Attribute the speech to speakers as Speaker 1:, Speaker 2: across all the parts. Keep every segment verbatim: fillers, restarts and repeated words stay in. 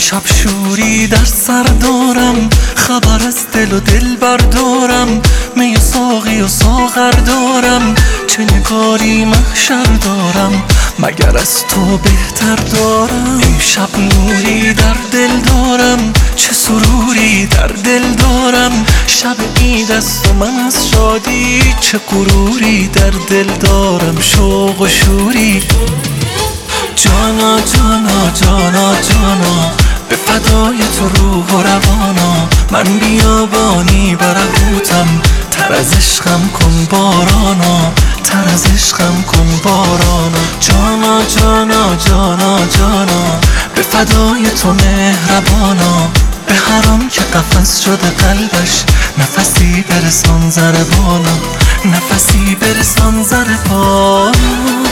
Speaker 1: امشب شوری در سر دارم، خبر از دل و دل بردارم، می ساقی و ساغر دارم، چه نگاری محشر دارم مگر از تو بهتر دارم. امشب نوری در دل دارم، چه سروری در دل دارم، شب عید است و من از شادی چه غروری در دل دارم. شوق و شوری جانا جانا جانا جانا، به فدای تو روح و روانا، من بیابانی برهوتم، تر از عشقم کن بارانا، تر از عشقم کن بارانا. جانا جانا جانا جانا، به فدای تو مهربانا، به هران که قفس شده قلبش نفسی برسان ضربانا، نفسی برسان ضربانا.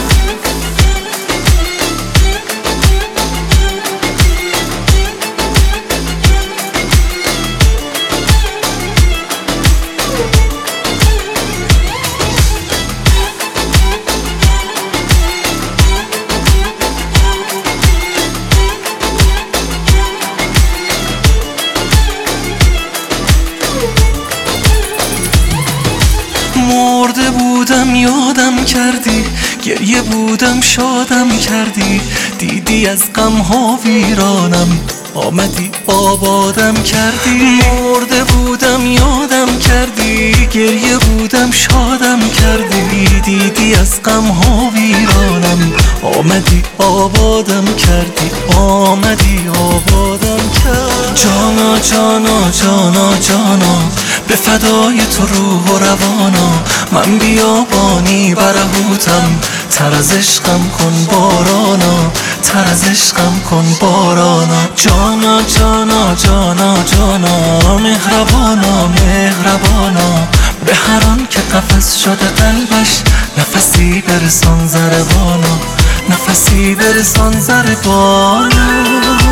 Speaker 1: مرده بودم یادم کردی، گریه بودم شادم کردی، دیدی از غم ها ویرانم آمدی آبادم کردی. مرده بودم یادم کردی، گریه بودم شادم کردی، دیدی از غم ها ویرانم آمدی آبادم کردی، آمدی آبادم کردی. جانا جانا جانا جانا، به فدای تو روح و روانا، من بیابانی برهوتم، تر از عشقم کن بارانا، تر از عشقم کن بارانا. جانا جانا جانا جانا، مهربانا مهربانا، به هران که قفس شده قلبش نفسی برسان ضربانا، نفسی برسان ضربانا.